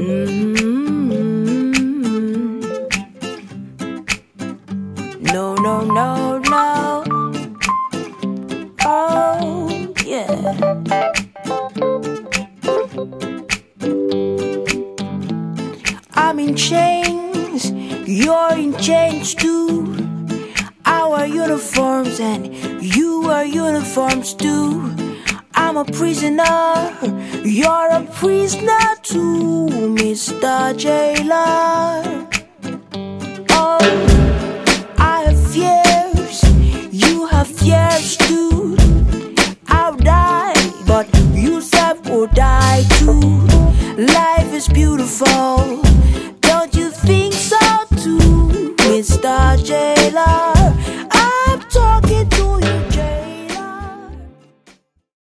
No, no, no, no. Oh, yeah. I'm in chains, you're in chains too. Our uniforms and you are uniforms too. I'm a prisoner, you're a prisoner too, Mr. Jailer. Oh, I have fears, you have fears too.